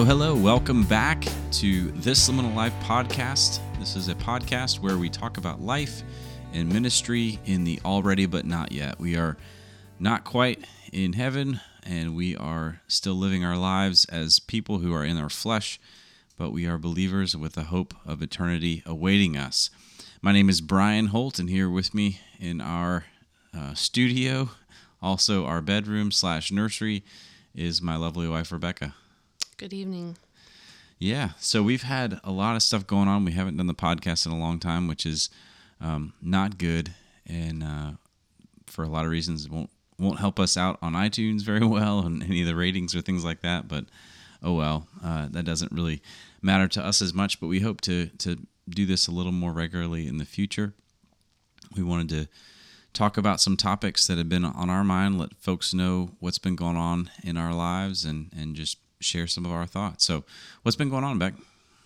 Hello. Welcome back to This Liminal Life podcast. This is a podcast where we talk about life and ministry in the already but not yet. We are not quite in heaven, and we are still living our lives as people who are in our flesh, but we are believers with the hope of eternity awaiting us. My name is Brian Holt, and here with me in our studio, also our bedroom / nursery, is my lovely wife, Rebecca. Good evening. Yeah, so we've had a lot of stuff going on. We haven't done the podcast in a long time, which is not good, and for a lot of reasons, it won't help us out on iTunes very well and any of the ratings or things like that. But oh well, that doesn't really matter to us as much. But we hope to do this a little more regularly in the future. We wanted to talk about some topics that have been on our mind, let folks know what's been going on in our lives, and just share some of our thoughts. So what's been going on, Beck?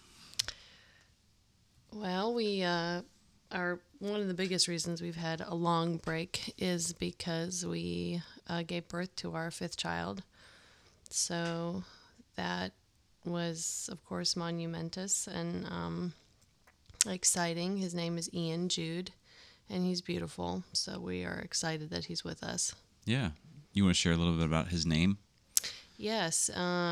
Well, we are one of the biggest reasons we've had a long break is because we gave birth to our fifth child. So that was, of course, monumentous and exciting. His name is Ian Jude, and he's beautiful. So we are excited that he's with us. Yeah. You want to share a little bit about his name? Yes.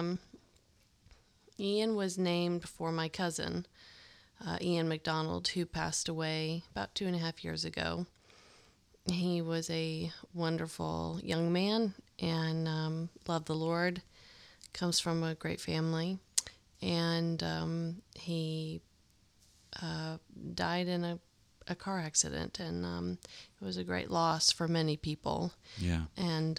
Ian was named for my cousin, Ian McDonald, who passed away about 2.5 years ago. He was a wonderful young man and loved the Lord, comes from a great family, and he died in a car accident, and it was a great loss for many people. Yeah. And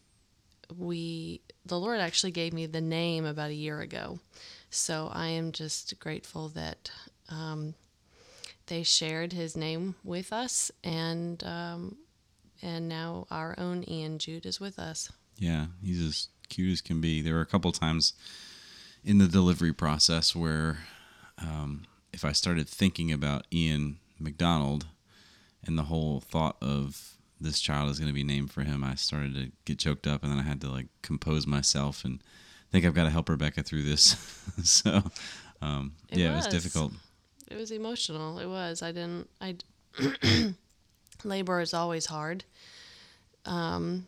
the Lord actually gave me the name about a year ago. So I am just grateful that they shared his name with us, and now our own Ian Jude is with us. Yeah, he's as cute as can be. There were a couple times in the delivery process where if I started thinking about Ian McDonald and the whole thought of this child is going to be named for him, I started to get choked up, and then I had to compose myself and think I've got to help Rebecca through this. So, it was difficult. It was emotional. It was. Labor is always hard. Ian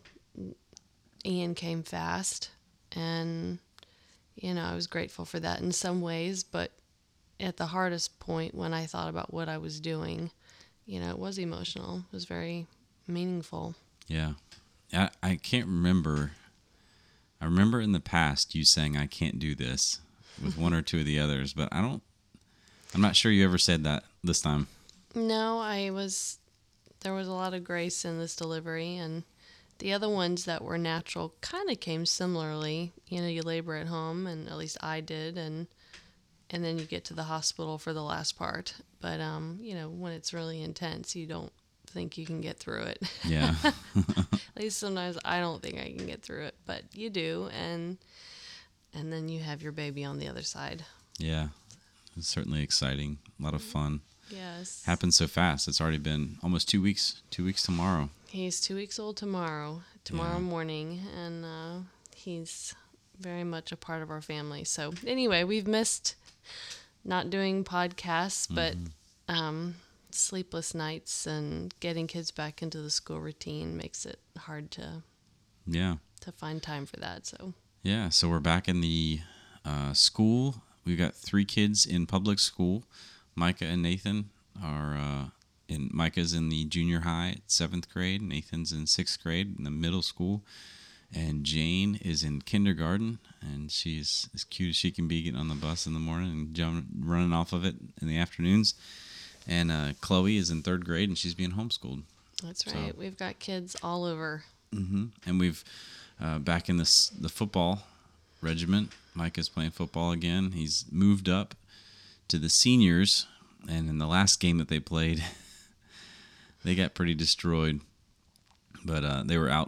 came fast, and, I was grateful for that in some ways, but at the hardest point when I thought about what I was doing, it was emotional. It was very meaningful. Yeah. I can't remember. I remember in the past you saying, "I can't do this," with one or two of the others, but I'm not sure you ever said that this time. No, there was a lot of grace in this delivery, and the other ones that were natural kind of came similarly. You labor at home, and at least I did, and then you get to the hospital for the last part. But, when it's really intense, you don't think you can get through it. Yeah. At least sometimes I don't think I can get through it, but you do, and then you have your baby on the other side. Yeah. It's certainly exciting. A lot of fun. Yes. Happened so fast. It's already been almost 2 weeks. 2 weeks tomorrow. He's 2 weeks old tomorrow morning, and he's very much a part of our family. So anyway, we've missed not doing podcasts, but sleepless nights and getting kids back into the school routine makes it hard to find time for that. So we're back in the school. We've got 3 kids in public school. Micah and Nathan are Micah's in the junior high at 7th grade. Nathan's in 6th grade in the middle school. And Jane is in kindergarten, and she's as cute as she can be, getting on the bus in the morning and running off of it in the afternoons. And Chloe is in 3rd grade, and she's being homeschooled. That's right. So, we've got kids all over. Mm-hmm. And we've back in the football regiment. Micah's playing football again. He's moved up to the seniors, and in the last game that they played, they got pretty destroyed. But they were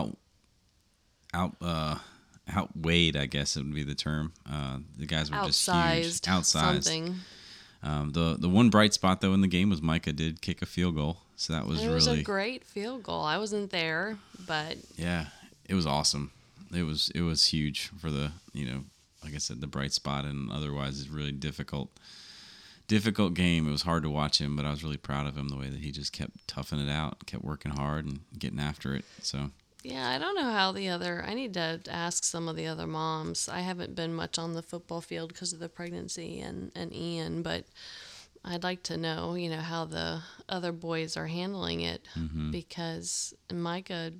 outweighed, I guess it would be the term. The guys were just huge. Outsized. Something. The one bright spot, though, in the game was Micah did kick a field goal. So that was It was a great field goal. I wasn't there, but... Yeah, it was awesome. It was huge for the, like I said, the bright spot, and otherwise it's really difficult game. It was hard to watch him, but I was really proud of him, the way that he just kept toughing it out, kept working hard and getting after it. So Yeah, I don't know how I need to ask some of the other moms. I haven't been much on the football field because of the pregnancy and Ian, but I'd like to know, how the other boys are handling it, because Micah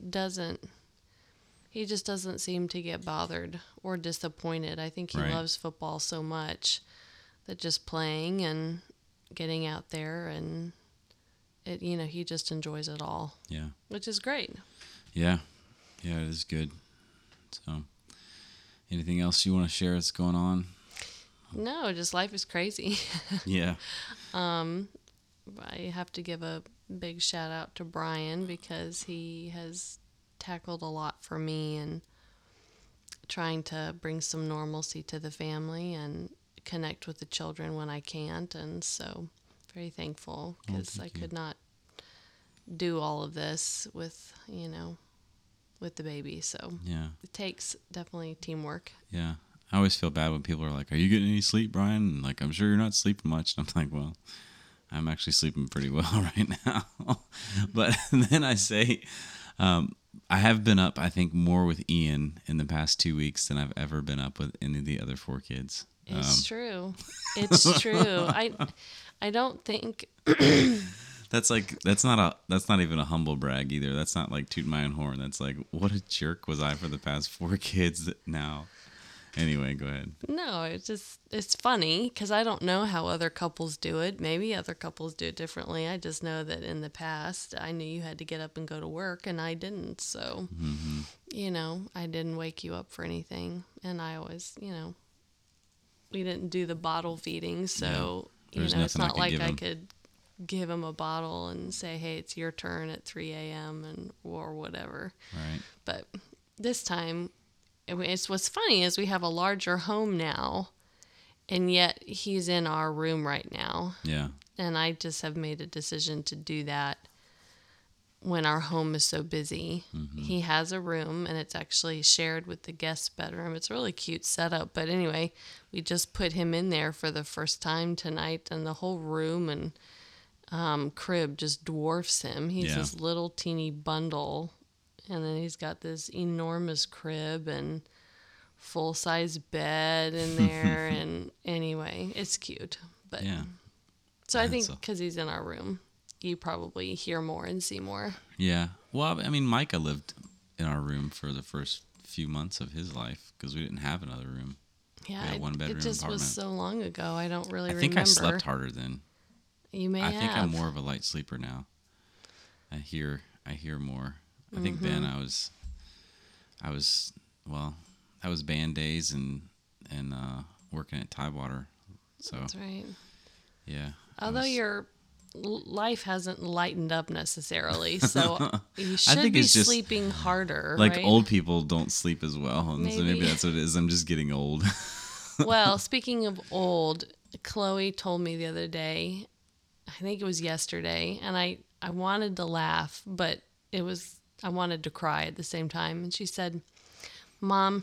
he just doesn't seem to get bothered or disappointed. I think he Right. loves football so much that just playing and getting out there, and he just enjoys it all, yeah, which is great. yeah, it is good. So, anything else you want to share that's going on? No, just life is crazy. Yeah, I have to give a big shout out to Brian because he has tackled a lot for me and trying to bring some normalcy to the family and connect with the children when I can't. And so very thankful because I could not do all of this with the baby. So yeah, it takes definitely teamwork. yeah. I always feel bad when people are like, "Are you getting any sleep, Brian?" And like, "I'm sure you're not sleeping much." And I'm like, "Well, I'm actually sleeping pretty well right now." But then I say, I have been up, I think, more with Ian in the past 2 weeks than I've ever been up with any of the other 4 kids. It's true. It's true. I don't think That's not even a humble brag either. That's not like tooting my own horn. That's like, what a jerk was I for the past 4 kids that now. Anyway, go ahead. No, it's funny because I don't know how other couples do it. Maybe other couples do it differently. I just know that in the past, I knew you had to get up and go to work, and I didn't. So, I didn't wake you up for anything. And I always, we didn't do the bottle feeding. So, There's it's nothing I not could like give I him. could give him a bottle and say, hey, it's your turn at 3 a.m. or whatever. Right. But this time, what's funny is we have a larger home now, and yet he's in our room right now. Yeah. And I just have made a decision to do that when our home is so busy. He has a room, and it's actually shared with the guest bedroom. It's a really cute setup. But anyway, we just put him in there for the first time tonight, and the whole room and crib just dwarfs him. He's Yeah. this little teeny bundle. And then he's got this enormous crib and full-size bed in there. And anyway, it's cute. But Yeah. so I Yeah, think so- because he's in our room, you probably hear more and see more. Yeah. Well, I mean, Micah lived in our room for the first few months of his life because we didn't have another room. Yeah, had a one-bedroom it just apartment. was so long ago. I don't really I think remember. I slept harder then. You may I have. think I'm more of a light sleeper now. I hear more. I think then I was band days and working at Tidewater. So That's right. yeah. I Although was- your life hasn't lightened up necessarily, so you should think be it's just sleeping harder, like right? old people don't sleep as well, and so maybe Maybe. that's what it is. I'm just getting old. Well, speaking of old, Chloe told me the other day, I think it was yesterday, and I wanted to laugh, but I wanted to cry at the same time. And she said, Mom,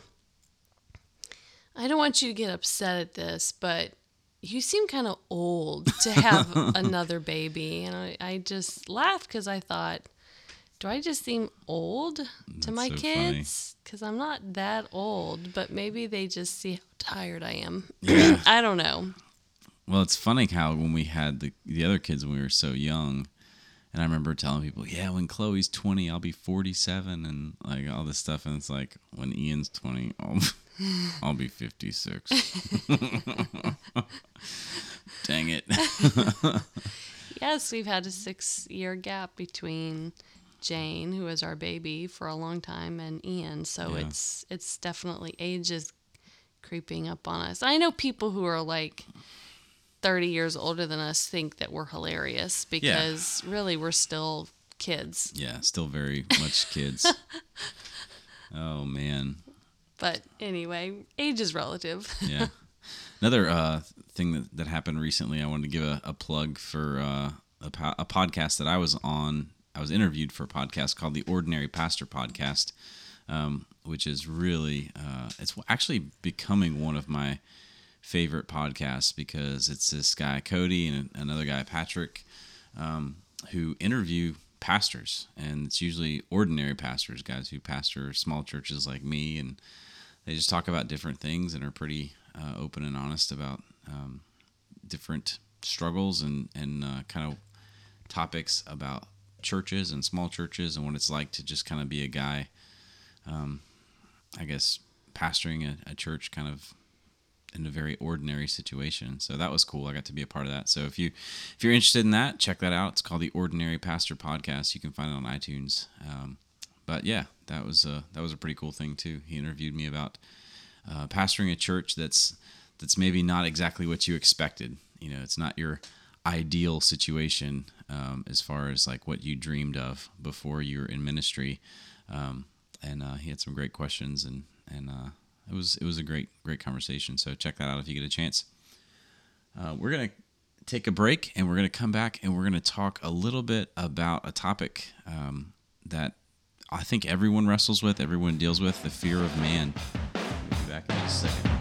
I don't want you to get upset at this, but you seem kind of old to have another baby. And I just laughed because I thought, do I just seem old to my so kids? Because I'm not that old, but maybe they just see how tired I am. Yeah. I don't know. Well, it's funny how when we had the other kids when we were so young, and I remember telling people, yeah, when Chloe's 20, I'll be 47 and like all this stuff. And it's like, when Ian's 20, I'll be 56. Dang it. Yes, we've had a 6-year gap between Jane, who is our baby for a long time, and Ian. So Yeah. it's definitely age is creeping up on us. I know people who are like 30 years older than us think that we're hilarious because really we're still kids. Yeah, still very much kids. Oh, man. But anyway, age is relative. Yeah. Another thing that happened recently, I wanted to give a plug for a podcast that I was on. I was interviewed for a podcast called the Ordinary Pastor Podcast. which is really it's actually becoming one of my favorite podcasts because it's this guy Cody and another guy Patrick who interview pastors, and it's usually ordinary pastors, guys who pastor small churches like me, and they just talk about different things and are pretty open and honest about different struggles and kind of topics about churches and small churches and what it's like to just kind of be a guy, I guess, pastoring a church kind of in a very ordinary situation. So that was cool. I got to be a part of that. So if you're interested in that, check that out. It's called the Ordinary Pastor Podcast. You can find it on iTunes. But yeah, that was a pretty cool thing too. He interviewed me about pastoring a church that's maybe not exactly what you expected. You know, it's not your ideal situation as far as like what you dreamed of before you were in ministry. And he had some great questions, and it was a great conversation. So check that out if you get a chance. We're gonna take a break, and we're gonna come back, and we're gonna talk a little bit about a topic that I think everyone wrestles with, everyone deals with: the fear of man. We'll be back in just a second.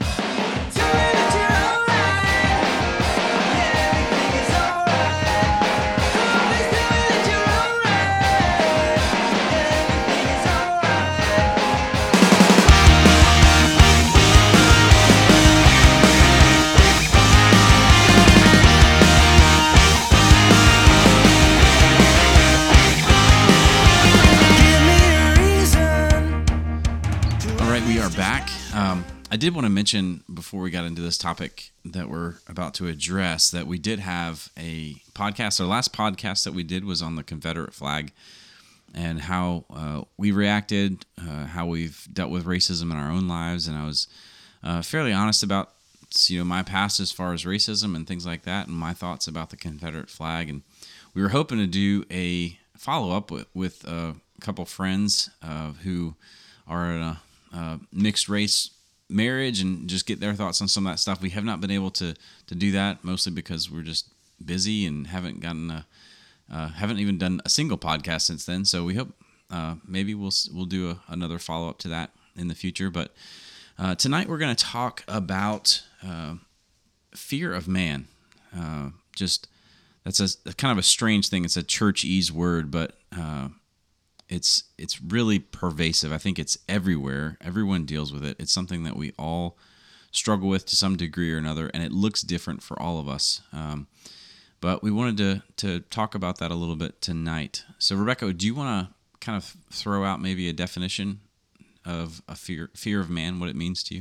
We are back. I did want to mention before we got into this topic that we're about to address that we did have a podcast. Our last podcast that we did was on the Confederate flag and how we reacted, how we've dealt with racism in our own lives. And I was fairly honest about my past as far as racism and things like that, and my thoughts about the Confederate flag. And we were hoping to do a follow-up with a couple friends who are in a mixed race marriage and just get their thoughts on some of that stuff. We have not been able to do that, mostly because we're just busy and haven't even done a single podcast since then. So we hope maybe we'll do another follow up to that in the future. But tonight we're going to talk about fear of man. That's a kind of a strange thing. It's a churchese word, but it's really pervasive. I think it's everywhere. Everyone deals with it. It's something that we all struggle with to some degree or another, and it looks different for all of us. But we wanted to talk about that a little bit tonight. So, Rebecca, do you want to kind of throw out maybe a definition of a fear of man, what it means to you?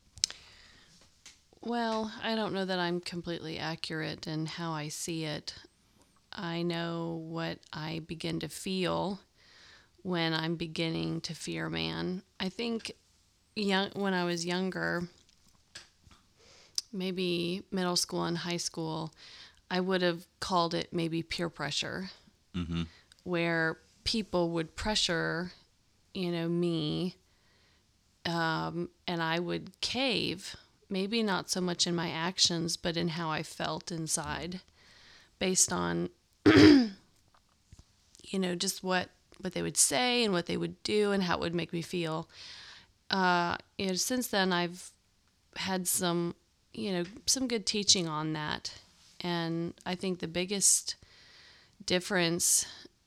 Well, I don't know that I'm completely accurate in how I see it. I know what I begin to feel when I'm beginning to fear man. I think when I was younger, maybe middle school and high school, I would have called it maybe peer pressure, where people would pressure, me, and I would cave, maybe not so much in my actions, but in how I felt inside, based on, just what they would say and what they would do and how it would make me feel. Since then I've had some good teaching on that. And I think the biggest difference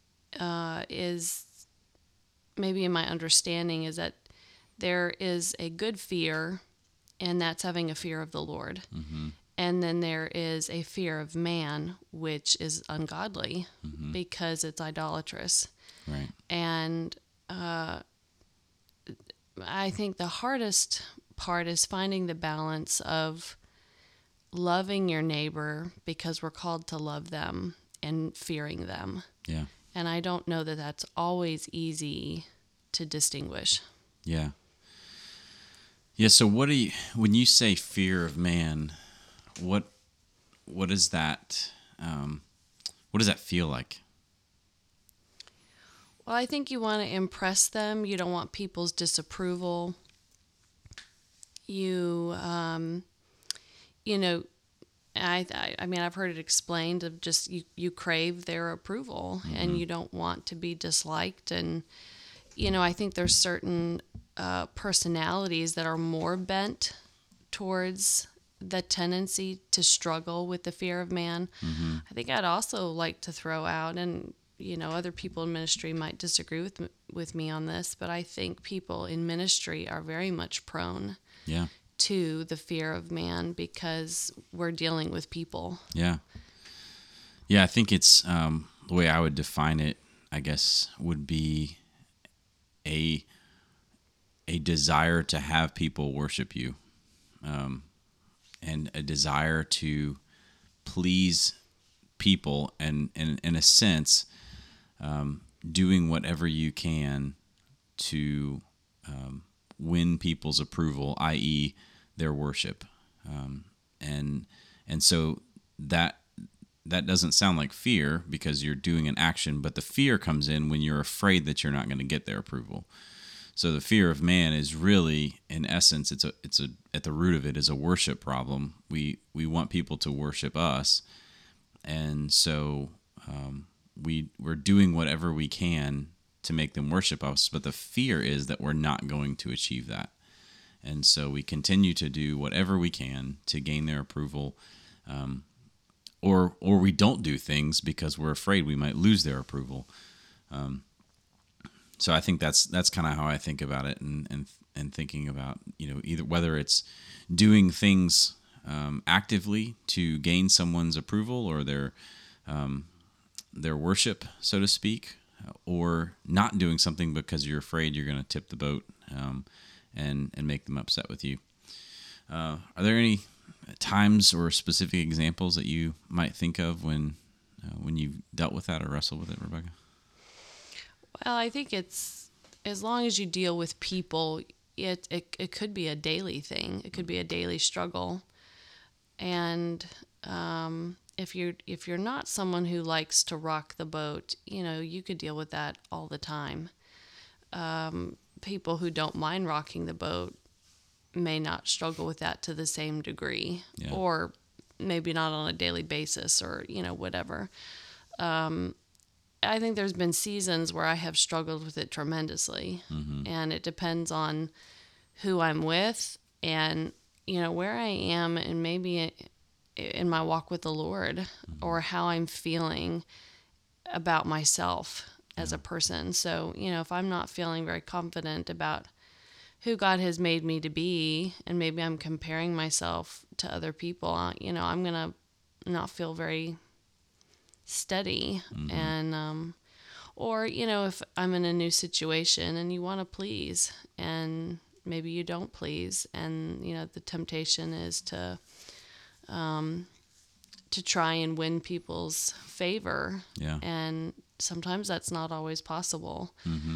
is maybe in my understanding is that there is a good fear, and that's having a fear of the Lord. Mm-hmm. And then there is a fear of man, which is ungodly because it's idolatrous. Right. And I think the hardest part is finding the balance of loving your neighbor because we're called to love them and fearing them. Yeah. And I don't know that that's always easy to distinguish. Yeah. Yeah. So when you say fear of man, what is that? What does that feel like? Well, I think you want to impress them. You don't want people's disapproval. I mean, I've heard it explained of just you crave their approval, and you don't want to be disliked, and I think there's certain personalities that are more bent towards the tendency to struggle with the fear of man. I think I'd also like to throw out, and other people in ministry might disagree with me on this, but I think people in ministry are very much prone Yeah. to the fear of man because we're dealing with people. Yeah. Yeah, I think it's the way I would define it, I guess, would be a desire to have people worship you, and a desire to please people, and in a sense, doing whatever you can to win people's approval, i.e., their worship, and so that doesn't sound like fear because you're doing an action, but the fear comes in when you're afraid that you're not going to get their approval. So the fear of man is really, in essence, it's a at the root of it is a worship problem. We want people to worship us, and so we're doing whatever we can to make them worship us. But the fear is that we're not going to achieve that, and so we continue to do whatever we can to gain their approval, or we don't do things because we're afraid we might lose their approval. So I think that's kind of how I think about it, and thinking about either whether it's doing things actively to gain someone's approval or their worship, so to speak, or not doing something because you're afraid you're going to tip the boat and make them upset with you. Are there any times or specific examples that you might think of when you've dealt with that or wrestled with it, Rebecca? Well, I think it's, as long as you deal with people, it could be a daily thing. It could be a daily struggle. And if you're not someone who likes to rock the boat, you could deal with that all the time. People who don't mind rocking the boat may not struggle with that to the same degree, Yeah. or maybe not on a daily basis, or whatever. I think there's been seasons where I have struggled with it tremendously, and it depends on who I'm with and where I am, and maybe in my walk with the Lord, or how I'm feeling about myself as a person. So if I'm not feeling very confident about who God has made me to be, and maybe I'm comparing myself to other people, I'm gonna not feel very steady. And or if I'm in a new situation and you want to please and maybe you don't please, and the temptation is to try and win people's favor. Yeah. And sometimes that's not always possible.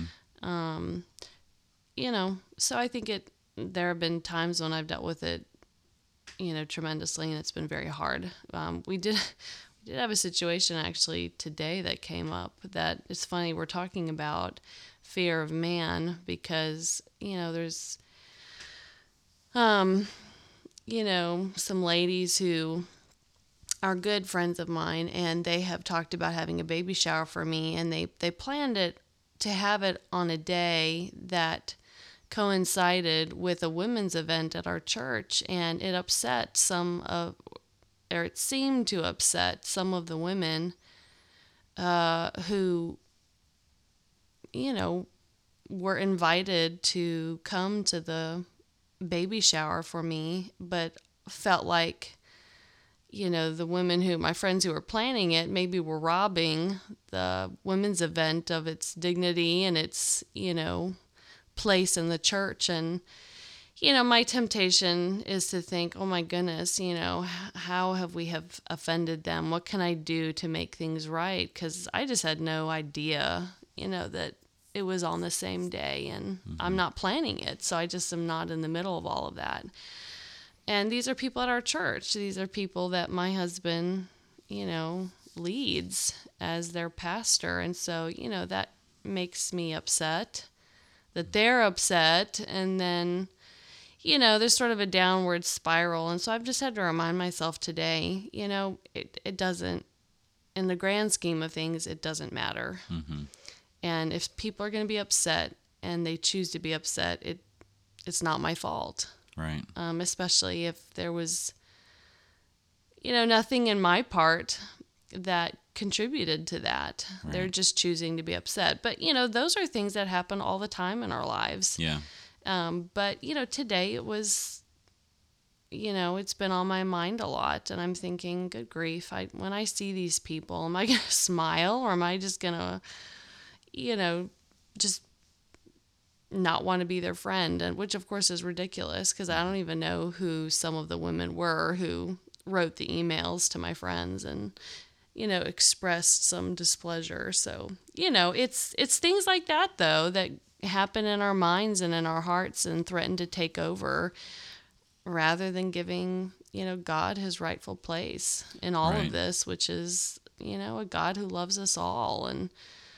So I think there have been times when I've dealt with it tremendously, and it's been very hard. We did have a situation actually today that came up that it's funny. We're talking about fear of man because, there's, some ladies who are good friends of mine, and they have talked about having a baby shower for me, and they planned it to have it on a day that coincided with a women's event at our church, and it seemed to upset some of the women who, were invited to come to the baby shower for me, but felt like, the women my friends who were planning it maybe were robbing the women's event of its dignity and its, place in the church. And my temptation is to think, oh my goodness, how have we offended them? What can I do to make things right? Because I just had no idea, that it was on the same day, and I'm not planning it. So I just am not in the middle of all of that. And these are people at our church. These are people that my husband, leads as their pastor. And so, that makes me upset that they're upset. And then, there's sort of a downward spiral. And so I've just had to remind myself today, it doesn't, in the grand scheme of things, it doesn't matter. And if people are going to be upset and they choose to be upset, it's not my fault. Right. Especially if there was, nothing in my part that contributed to that. Right. They're just choosing to be upset. But, those are things that happen all the time in our lives. Yeah. But, today it was, it's been on my mind a lot. And I'm thinking, good grief, when I see these people, am I going to smile, or am I just going to, just not want to be their friend? And which, of course, is ridiculous, because I don't even know who some of the women were who wrote the emails to my friends and, expressed some displeasure. So, it's things like that, though, that happen in our minds and in our hearts and threaten to take over, rather than giving, God his rightful place in all Right. of this, which is, a God who loves us all and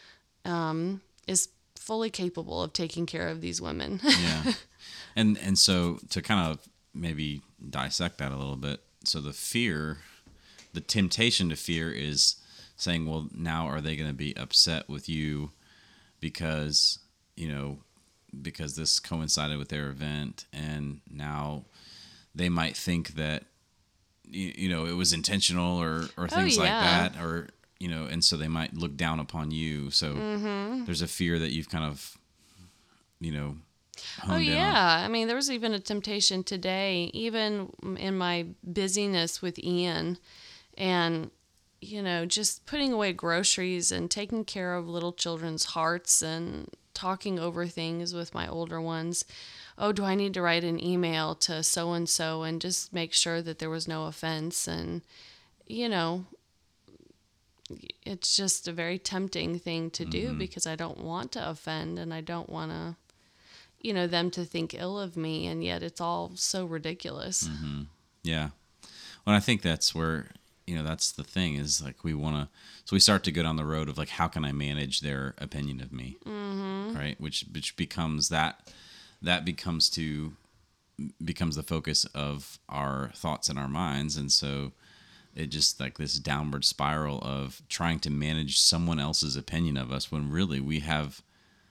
is fully capable of taking care of these women. Yeah. And so to kind of maybe dissect that a little bit, so the temptation to fear is saying, well, now are they going to be upset with you because, because this coincided with their event, and now they might think that, it was intentional or things like yeah. that, or, and so they might look down upon you. So there's a fear that you've kind of, honed in on. Yeah. I mean, there was even a temptation today, even in my busyness with Ian and, just putting away groceries and taking care of little children's hearts and talking over things with my older ones. Oh, do I need to write an email to so-and-so and just make sure that there was no offense? And, it's just a very tempting thing to do because I don't want to offend and I don't want to, them to think ill of me. And yet it's all so ridiculous. Yeah. Well, I think that's where, that's the thing is like so we start to go down the road of like, how can I manage their opinion of me? Right. Which becomes becomes the focus of our thoughts and our minds. And so it just like this downward spiral of trying to manage someone else's opinion of us when really we have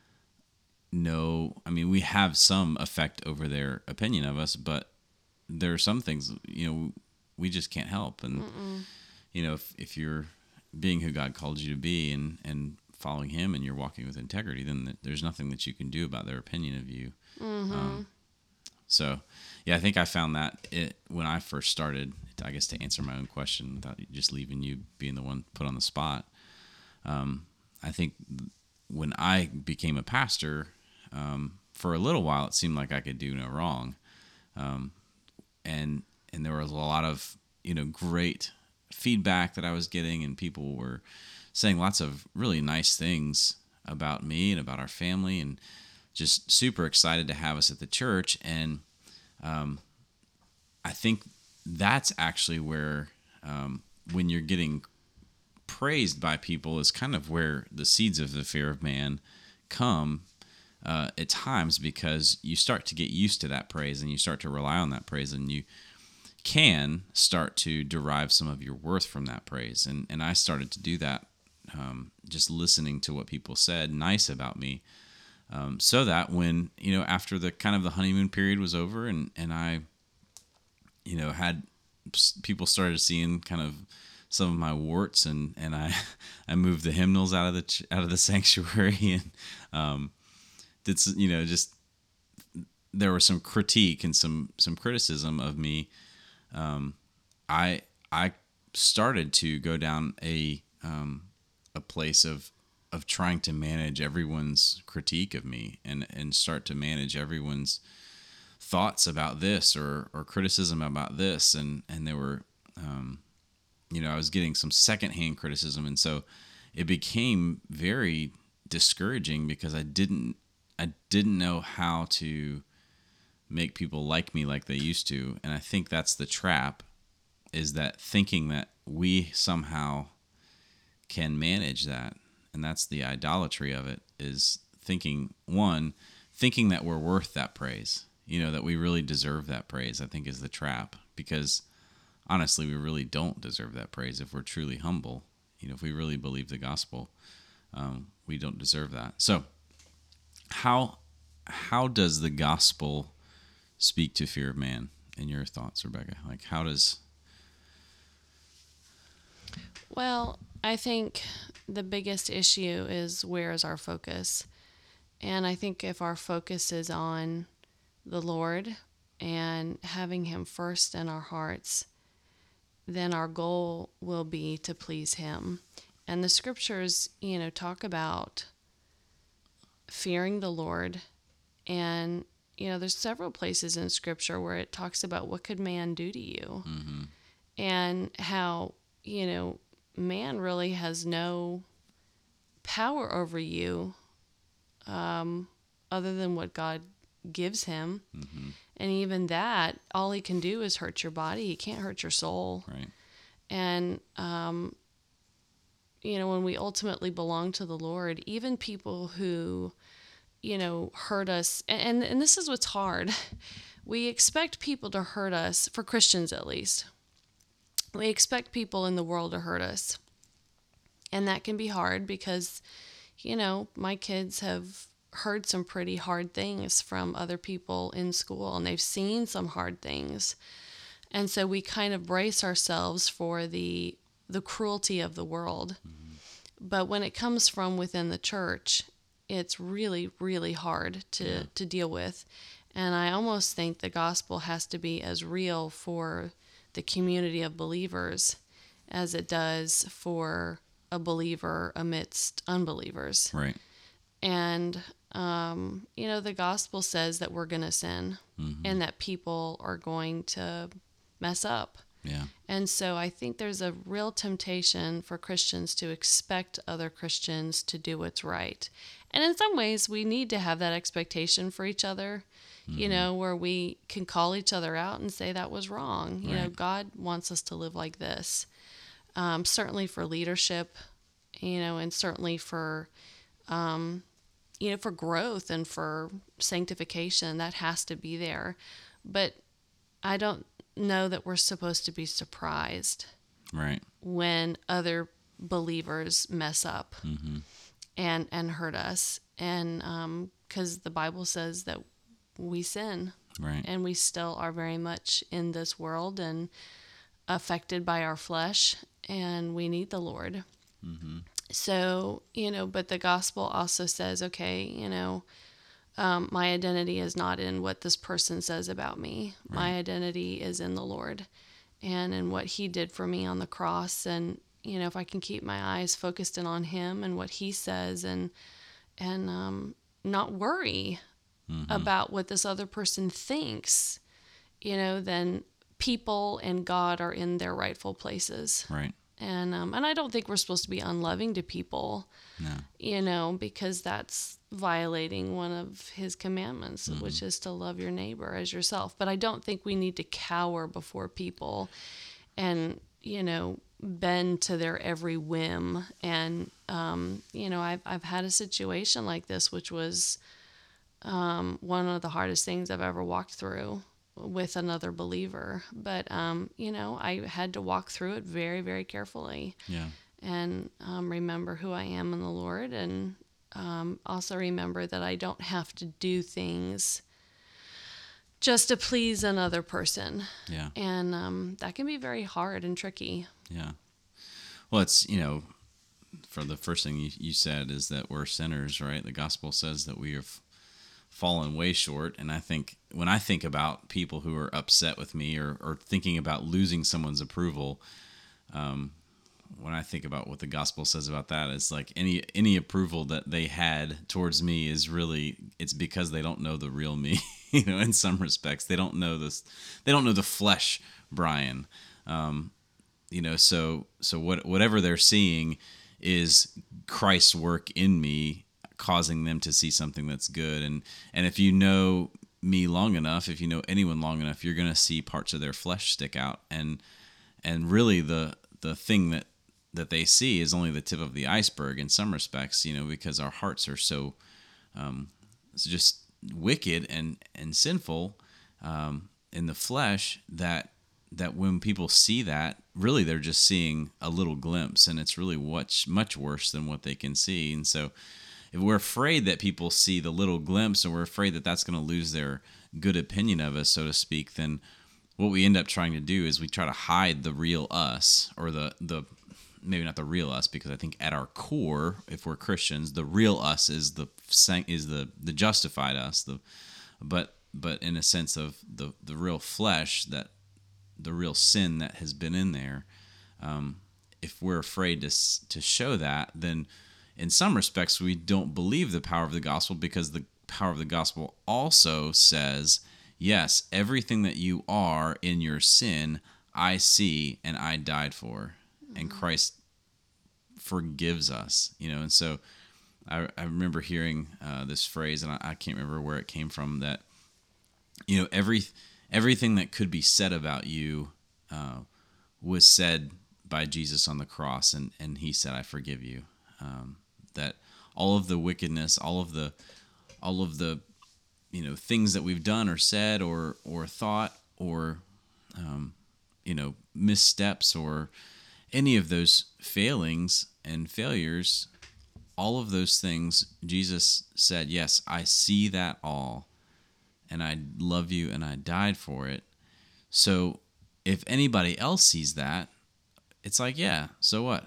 we have some effect over their opinion of us, but there are some things, we just can't help. And, if you're being who God called you to be and following him and you're walking with integrity, then there's nothing that you can do about their opinion of you. So, yeah, I think I found that when I first started, I guess to answer my own question without just leaving you being the one put on the spot. I think when I became a pastor, for a little while, it seemed like I could do no wrong. And there was a lot of, great feedback that I was getting, and people were saying lots of really nice things about me and about our family, and just super excited to have us at the church. And I think that's actually where, when you're getting praised by people, is kind of where the seeds of the fear of man come at times, because you start to get used to that praise and you start to rely on that praise, and you can start to derive some of your worth from that praise. And I started to do that, just listening to what people said nice about me, so that when, after the kind of the honeymoon period was over, and I, had people started seeing kind of some of my warts, and I moved the hymnals out of the sanctuary, and did, just there was some critique and some criticism of me. I started to go down a place of trying to manage everyone's critique of me, and start to manage everyone's thoughts about this or criticism about this, and there were I was getting some secondhand criticism, and so it became very discouraging because I didn't know how to make people like me like they used to. And I think that's the trap, is that thinking that we somehow can manage that. And that's the idolatry of it, is thinking that we're worth that praise, that we really deserve that praise, I think is the trap. Because honestly, we really don't deserve that praise if we're truly humble. If we really believe the gospel, we don't deserve that. So how how does the gospel speak to fear of man in your thoughts, Rebecca? Like, how does... Well, I think the biggest issue is, where is our focus? And I think if our focus is on the Lord and having Him first in our hearts, then our goal will be to please Him. And the scriptures, talk about fearing the Lord. And, there's several places in scripture where it talks about what could man do to you, and how, man really has no power over you, other than what God gives him. And even that, all he can do is hurt your body. He can't hurt your soul. Right. And, when we ultimately belong to the Lord, even people who, hurt us, and this is what's hard. We expect people to hurt us, for Christians at least. We expect people in the world to hurt us. And that can be hard because, my kids have heard some pretty hard things from other people in school, and they've seen some hard things. And so we kind of brace ourselves for the cruelty of the world. But when it comes from within the church, it's really, really hard to deal with. And I almost think the gospel has to be as real for the community of believers as it does for a believer amidst unbelievers. Right. And, the gospel says that we're going to sin and that people are going to mess up. Yeah. And so I think there's a real temptation for Christians to expect other Christians to do what's right. And in some ways, we need to have that expectation for each other, where we can call each other out and say that was wrong. Right. God wants us to live like this. Certainly for leadership, and certainly for, for growth and for sanctification, that has to be there. But I don't know that we're supposed to be surprised Right. when other believers mess up and hurt us. And because the Bible says that we sin. Right. And we still are very much in this world and affected by our flesh, and we need the Lord. So, but the gospel also says, okay, my identity is not in what this person says about me. Right. My identity is in the Lord and in what He did for me on the cross. And, if I can keep my eyes focused in on Him and what He says, and not worry about what this other person thinks, then people and God are in their rightful places. Right. And I don't think we're supposed to be unloving to people, No. Because that's violating one of His commandments, which is to love your neighbor as yourself. But I don't think we need to cower before people and, bend to their every whim. And, I've had a situation like this, which was one of the hardest things I've ever walked through with another believer. But, I had to walk through it very, very carefully. Yeah. And remember who I am in the Lord, and also remember that I don't have to do things just to please another person. Yeah. And that can be very hard and tricky. Yeah. Well, it's, for the first thing you said is that we're sinners, right? The gospel says that we have fallen way short. And I think when I think about people who are upset with me or thinking about losing someone's approval, when I think about what the gospel says about that, it's like any approval that they had towards me is really, it's because they don't know the real me. In some respects, they don't know this. They don't know the flesh, Brian. So whatever they're seeing is Christ's work in me, causing them to see something that's good. And if you know me long enough, if you know anyone long enough, you're going to see parts of their flesh stick out. And really the thing that they see is only the tip of the iceberg in some respects, because our hearts are so just wicked and sinful in the flesh that when people see that, really they're just seeing a little glimpse, and it's really much worse than what they can see. And so, if we're afraid that people see the little glimpse, and we're afraid that that's going to lose their good opinion of us, so to speak, then what we end up trying to do is we try to hide the real us, or the maybe not the real us, because I think at our core, if we're Christians, the real us is the justified us, but in a sense of the real flesh, that the real sin that has been in there. If we're afraid to show that, then in some respects we don't believe the power of the gospel, because the power of the gospel also says, yes, everything that you are in your sin, I see and I died for, and Christ forgives us, and so I remember hearing this phrase, and I can't remember where it came from, that everything that could be said about you was said by Jesus on the cross, and he said, I forgive you. That all of the wickedness, all of the things that we've done or said or thought, or missteps, or any of those failings and failures, all of those things, Jesus said, yes, I see that all, and I love you, and I died for it. So if anybody else sees that, it's like, yeah, so what?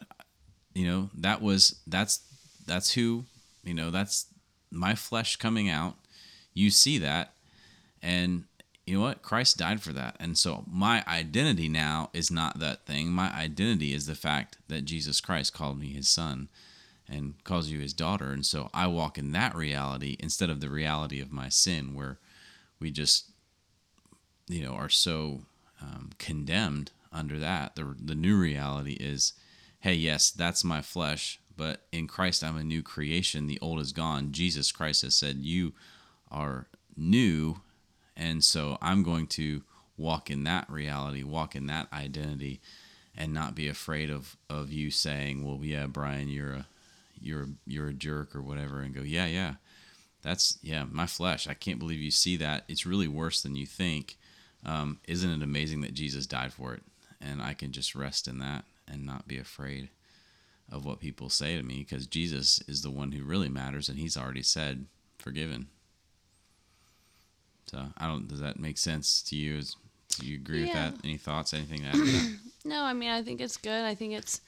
That's who, that's my flesh coming out. You see that, and you know what? Christ died for that. And so my identity now is not that thing. My identity is the fact that Jesus Christ called me his son and calls you his daughter. And so I walk in that reality instead of the reality of my sin, where we just, are so condemned under that. The new reality is, hey, yes, that's my flesh, but in Christ I'm a new creation. The old is gone. Jesus Christ has said, you are new, and so I'm going to walk in that reality, walk in that identity, and not be afraid of you saying, well, yeah, Brian, you're a jerk or whatever, and go, yeah, that's my flesh. I can't believe you see that. It's really worse than you think. Isn't it amazing that Jesus died for it? And I can just rest in that and not be afraid of what people say to me, because Jesus is the one who really matters, and he's already said, forgiven. So does that make sense to you? Do you agree with that? Any thoughts, anything to add to that? No, I mean, I think it's good. I think it's,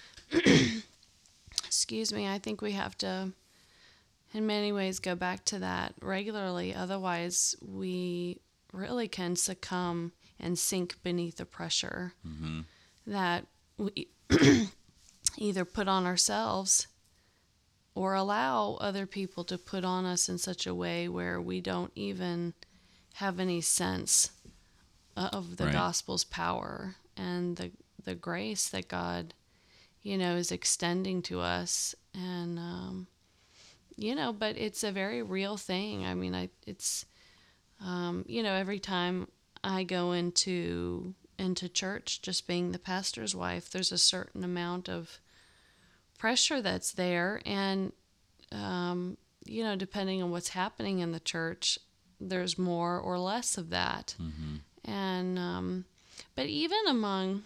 excuse me, I think we have to, in many ways, go back to that regularly. Otherwise, we really can succumb and sink beneath the pressure that we either put on ourselves or allow other people to put on us in such a way where we don't even have any sense of the gospel's power and the grace that God, is extending to us. And, but it's a very real thing. I mean, it's, every time I go into church, just being the pastor's wife, there's a certain amount of pressure that's there. And, depending on what's happening in the church, there's more or less of that. And, but even among,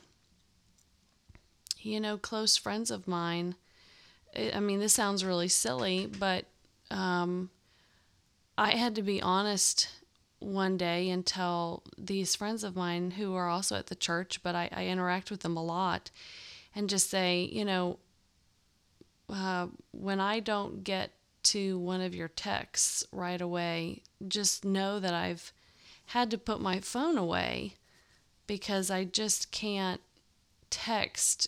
close friends of mine, I mean, this sounds really silly, but I had to be honest one day and tell these friends of mine who are also at the church, but I interact with them a lot, and just say, when I don't get to one of your texts right away, just know that I've had to put my phone away, because I just can't text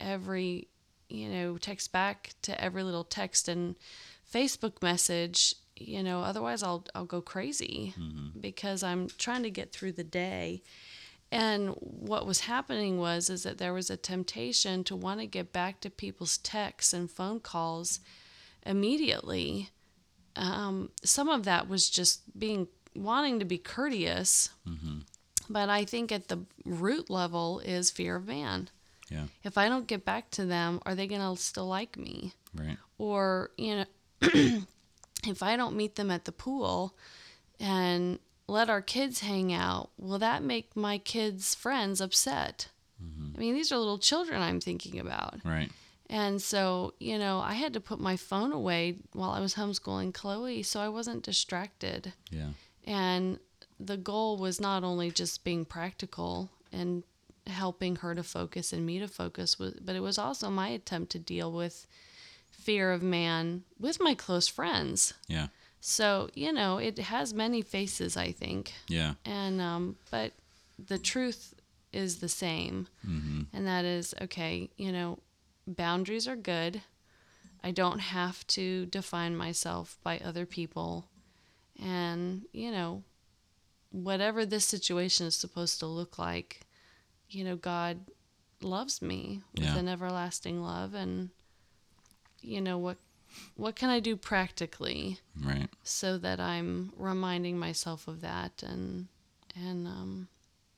text back to every little text and Facebook message, otherwise I'll go crazy because I'm trying to get through the day. And what was happening is that there was a temptation to want to get back to people's texts and phone calls immediately. Some of that was just wanting to be courteous, but I think at the root level is fear of man. Yeah. If I don't get back to them, are they going to still like me? Right. Or, if I don't meet them at the pool and let our kids hang out, will that make my kids' friends upset? I mean, these are little children I'm thinking about. Right. And so, I had to put my phone away while I was homeschooling Chloe so I wasn't distracted. Yeah. And the goal was not only just being practical and helping her to focus and me to focus, but it was also my attempt to deal with fear of man with my close friends. Yeah. So, it has many faces, I think. Yeah. And, but the truth is the same. Mm-hmm. And that is, okay, boundaries are good. I don't have to define myself by other people. And, whatever this situation is supposed to look like, God loves me with Yeah. an everlasting love. And, what can I do practically Right. so that I'm reminding myself of that and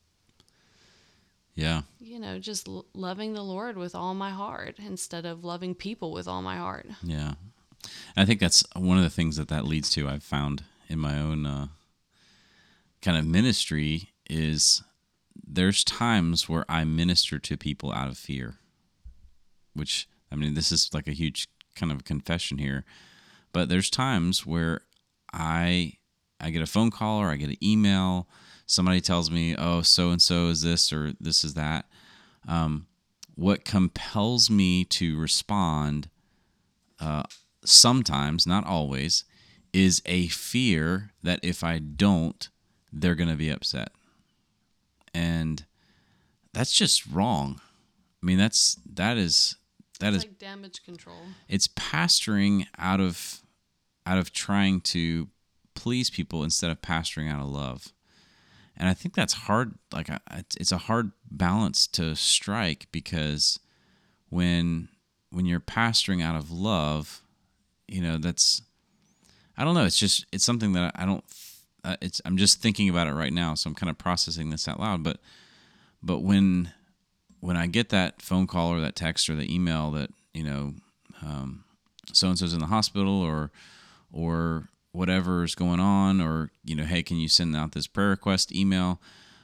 Yeah. just loving the Lord with all my heart instead of loving people with all my heart. Yeah. I think that's one of the things that leads to, I've found in my own kind of ministry, is there's times where I minister to people out of fear, which, I mean, this is like a huge kind of confession here, but there's times where I get a phone call or I get an email, somebody tells me, oh, so and so is this or this is that. What compels me to respond, sometimes, not always, is a fear that if I don't, they're going to be upset. And that's just wrong. I mean, that is Like damage control. it's pastoring out of trying to please people instead of pastoring out of love. And I think that's hard. Like, it's a hard balance to strike, because when you're pastoring out of love, that's, I don't know. It's something that I don't. I'm just thinking about it right now, so I'm kind of processing this out loud. But when I get that phone call or that text or the email that so and so's in the hospital or whatever is going on, or hey, can you send out this prayer request email?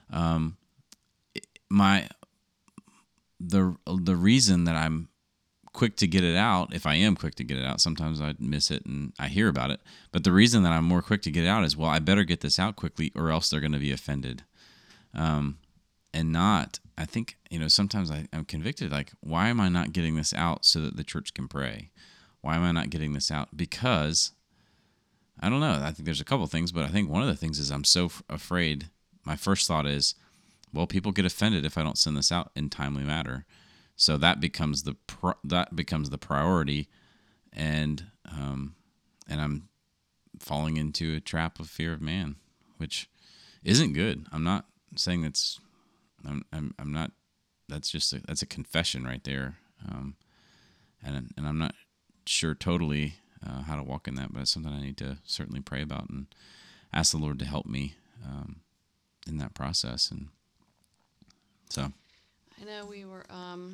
The reason that I'm quick to get it out, if I am quick to get it out, sometimes I miss it and I hear about it, but the reason that I'm more quick to get it out is, well, I better get this out quickly or else they're going to be offended. And not, I think, sometimes I'm convicted, like, why am I not getting this out so that the church can pray? Why am I not getting this out? Because, I don't know, I think there's a couple things, but I think one of the things is I'm so afraid. My first thought is, well, people get offended if I don't send this out in timely manner. So that becomes the priority, and I'm falling into a trap of fear of man, which isn't good. I'm not saying that's, I'm not. That's just that's a confession right there, and I'm not sure totally how to walk in that, but it's something I need to certainly pray about and ask the Lord to help me in that process. And so, I know we were,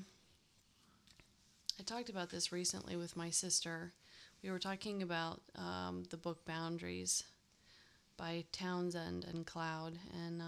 I talked about this recently with my sister. We were talking about the book Boundaries by Townsend and Cloud. And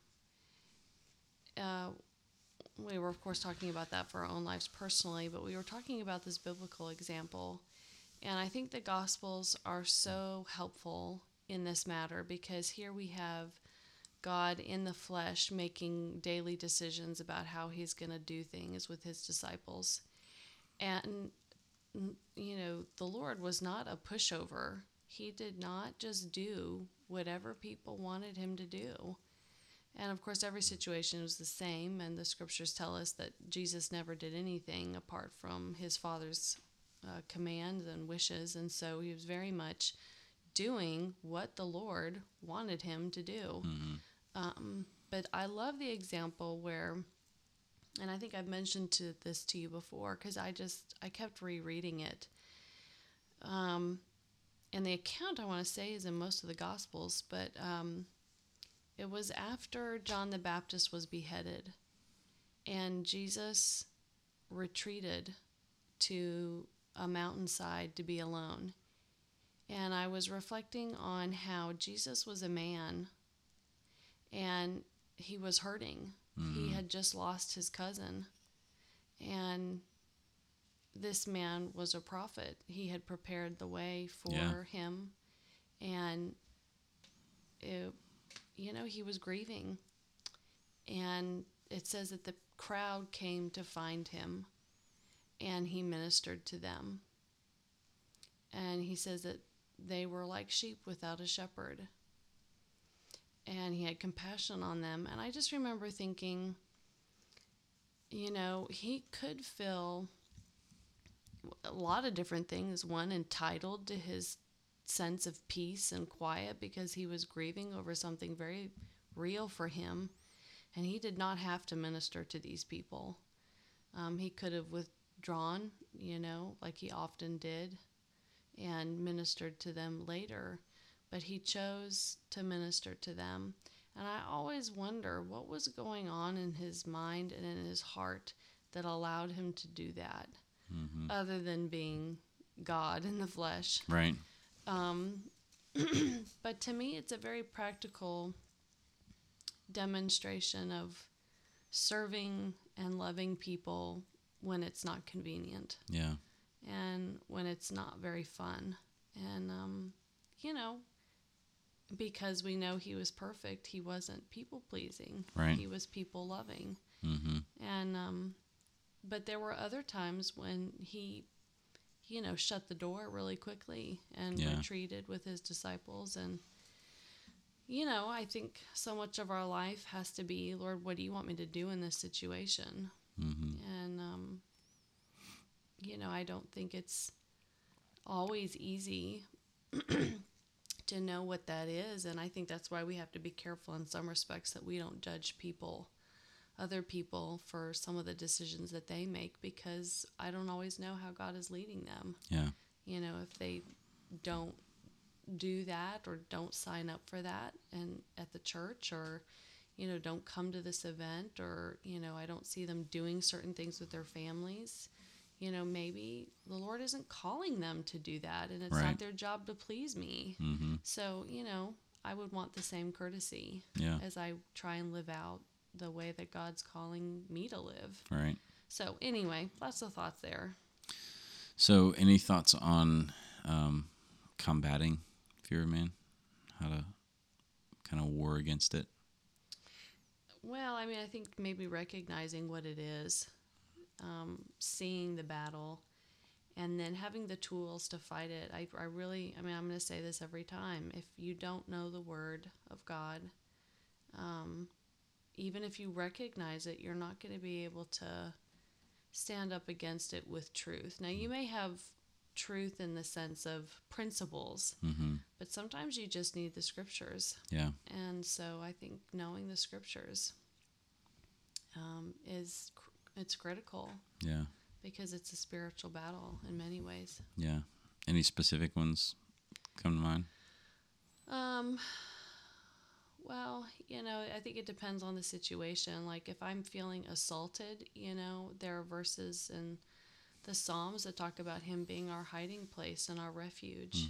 we were, of course, talking about that for our own lives personally, but we were talking about this biblical example. And I think the Gospels are so helpful in this matter, because here we have God in the flesh making daily decisions about how he's going to do things with his disciples. And, the Lord was not a pushover. He did not just do whatever people wanted him to do. And, of course, every situation was the same, and the scriptures tell us that Jesus never did anything apart from his Father's commands and wishes, and so he was very much doing what the Lord wanted him to do. mm-hmm. But I love the example where, and I think I've mentioned this to you before, because I kept rereading it. And the account, I want to say, is in most of the Gospels, but it was after John the Baptist was beheaded, and Jesus retreated to a mountainside to be alone. And I was reflecting on how Jesus was a man, and he was hurting. Mm-hmm. He had just lost his cousin. And this man was a prophet. He had prepared the way for Yeah. him, and it, he was grieving. And it says that the crowd came to find him, and he ministered to them. And he says that they were like sheep without a shepherd, and he had compassion on them. And I just remember thinking, he could feel a lot of different things. One, entitled to his sense of peace and quiet because he was grieving over something very real for him, and he did not have to minister to these people. He could have withdrawn, like he often did, and ministered to them later, but he chose to minister to them. And I always wonder what was going on in his mind and in his heart that allowed him to do that, other than being God in the flesh. Right. But to me, it's a very practical demonstration of serving and loving people when it's not convenient. Yeah. And when it's not very fun. And, because we know he was perfect, he wasn't people-pleasing. Right. He was people-loving. Mm-hmm. And, but there were other times when he, shut the door really quickly and retreated with his disciples. And, I think so much of our life has to be, Lord, what do you want me to do in this situation? Mm-hmm. And, I don't think it's always easy to know what that is. And I think that's why we have to be careful in some respects that we don't judge other people, for some of the decisions that they make, because I don't always know how God is leading them. Yeah. If they don't do that or don't sign up for that and at the church, or, don't come to this event, or, I don't see them doing certain things with their families. Maybe the Lord isn't calling them to do that, and it's not their job to please me. Mm-hmm. So, I would want the same courtesy as I try and live out the way that God's calling me to live. Right. So, anyway, lots of thoughts there. So, any thoughts on combating fear of man? How to kind of war against it? Well, I think maybe recognizing what it is. Seeing the battle, and then having the tools to fight it. I really, I'm going to say this every time. If you don't know the Word of God, even if you recognize it, you're not going to be able to stand up against it with truth. Now, you may have truth in the sense of principles, but sometimes you just need the Scriptures. Yeah. And so I think knowing the Scriptures it's critical. Yeah. Because it's a spiritual battle in many ways. Yeah. Any specific ones come to mind? Well, I think it depends on the situation. Like if I'm feeling assaulted, there are verses in the Psalms that talk about him being our hiding place and our refuge.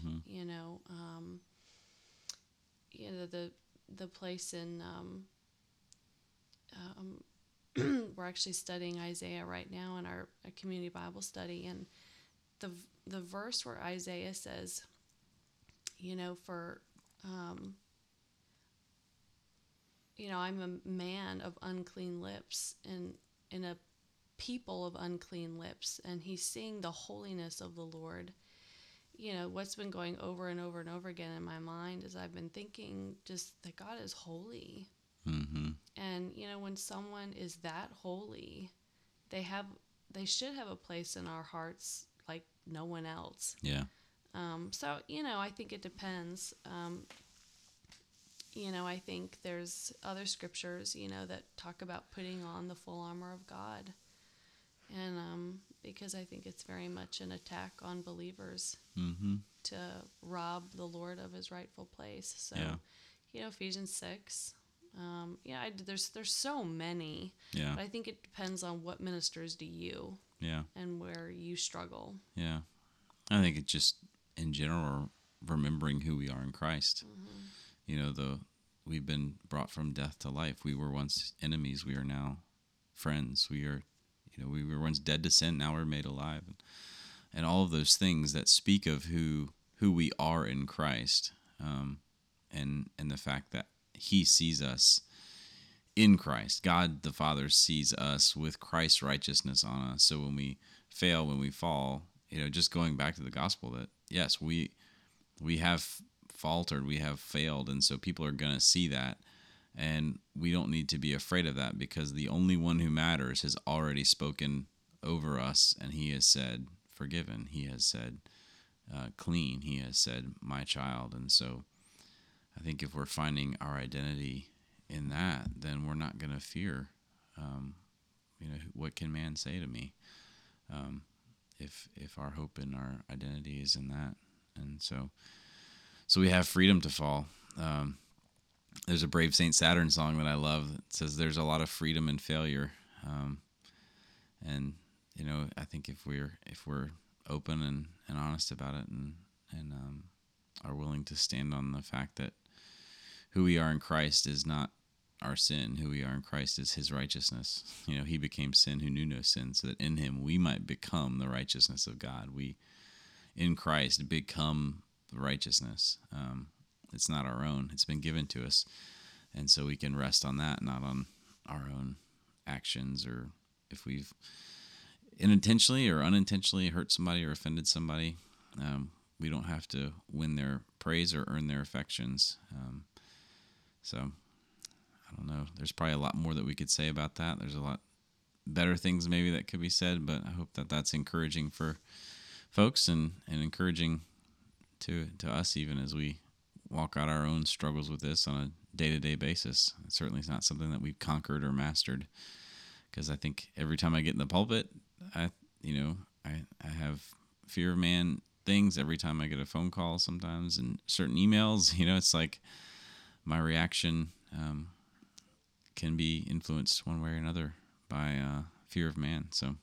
The place in we're actually studying Isaiah right now in our community Bible study, and the verse where Isaiah says, I'm a man of unclean lips and in a people of unclean lips, and he's seeing the holiness of the Lord. What's been going over and over and over again in my mind is I've been thinking just that God is holy. Mm-hmm. And, when someone is that holy, they should have a place in our hearts like no one else. Yeah. So, I think it depends. I think there's other scriptures, that talk about putting on the full armor of God. And because I think it's very much an attack on believers to rob the Lord of his rightful place. So, Ephesians 6. There's so many. Yeah. But I think it depends on what ministers to you. Yeah. And where you struggle. Yeah. I think it's just in general remembering who we are in Christ. We've been brought from death to life. We were once enemies. We are now friends. We were once dead to sin. Now we're made alive. and all of those things that speak of who we are in Christ, and the fact that He sees us in Christ. God the Father sees us with Christ's righteousness on us. So when we fail, when we fall, just going back to the gospel, that yes, we have faltered, we have failed, and so people are going to see that, and we don't need to be afraid of that, because the only one who matters has already spoken over us, and He has said forgiven, He has said clean, He has said my child. And so I think if we're finding our identity in that, then we're not going to fear what can man say to me, if our hope and our identity is in that. And so we have freedom to fall. There's a Brave Saint Saturn song that I love that says there's a lot of freedom in failure. And I think if we're open and honest about it, and are willing to stand on the fact that who we are in Christ is not our sin. Who we are in Christ is His righteousness. He became sin who knew no sin, so that in Him we might become the righteousness of God. We, in Christ, become the righteousness. It's not our own. It's been given to us. And so we can rest on that, not on our own actions, or if we've unintentionally or unintentionally hurt somebody or offended somebody. We don't have to win their praise or earn their affections. So I don't know. There's probably a lot more that we could say about that. There's a lot better things maybe that could be said, but I hope that that's encouraging for folks, and encouraging to us even as we walk out our own struggles with this on a day-to-day basis. It certainly is not something that we've conquered or mastered, because I think every time I get in the pulpit, I have fear of man things. Every time I get a phone call sometimes, and certain emails, it's like my reaction can be influenced one way or another by fear of man. So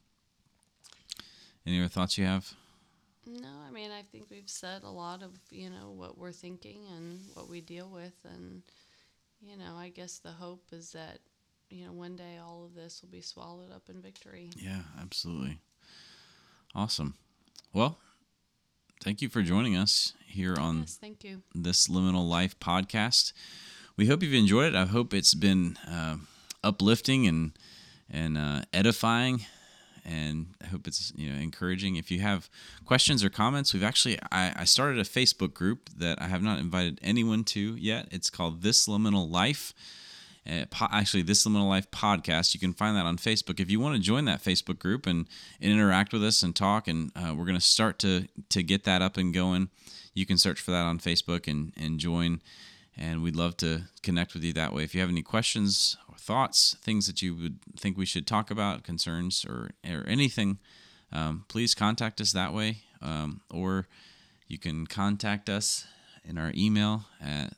any other thoughts you have? No, I think we've said a lot of, what we're thinking and what we deal with. And, I guess the hope is that, one day all of this will be swallowed up in victory. Yeah, absolutely. Awesome. Well, thank you for joining us here on thank you. This Liminal Life podcast. We hope you've enjoyed it. I hope it's been uplifting and edifying. And I hope it's encouraging. If you have questions or comments, I started a Facebook group that I have not invited anyone to yet. It's called This Liminal Life. This Liminal Life podcast. You can find that on Facebook. If you want to join that Facebook group and interact with us and talk, and we're going to start to get that up and going, you can search for that on Facebook and join. And we'd love to connect with you that way. If you have any questions or thoughts, things that you would think we should talk about, concerns or anything, please contact us that way. Or you can contact us in our email at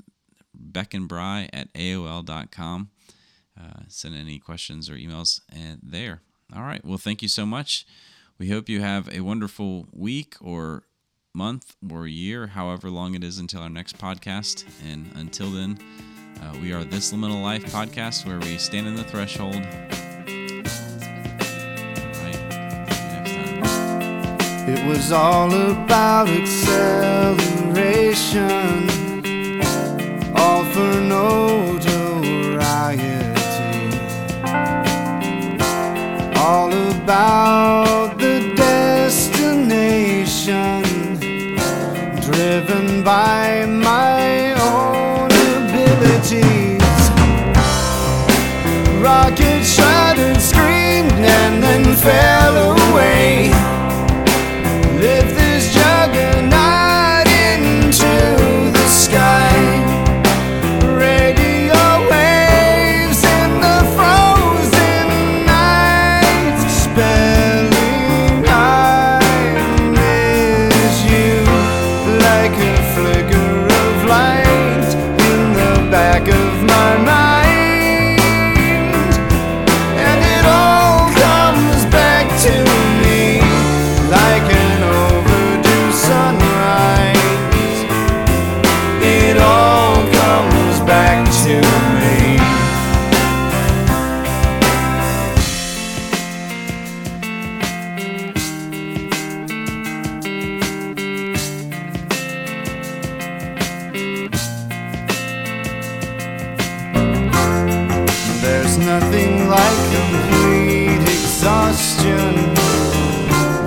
beckandbry@aol.com. Send any questions or emails there. All right. Well, thank you so much. We hope you have a wonderful week or month or year, however long it is until our next podcast. And until then, we are This Liminal Life podcast, where we stand in the threshold. All right. See you next time. It was all about acceleration, all for notoriety, all about the destination, driven by my own abilities. Rocket shot and screamed and then fell away. Lift this juggernaut into the sky. Radio waves in the frozen night.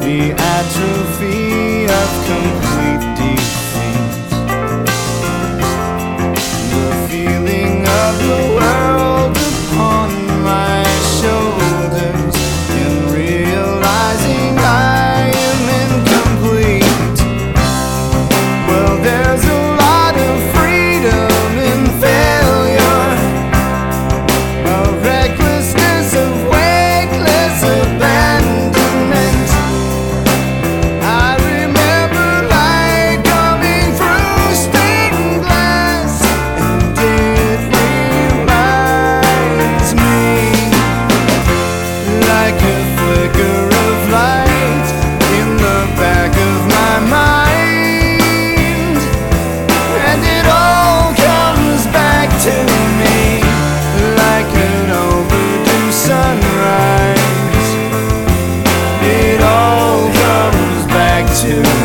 the atrophy of complete defeat, the feeling of the world upon my shoulders, and realizing I am incomplete. Well, there's a lot of freedom in failure, of recklessness, of weightless abandonment. I remember light coming through stained glass, and it reminds me, like a flicker of light in the back of my mind, and it all comes back to me like an overdue sunrise. It all comes back to me.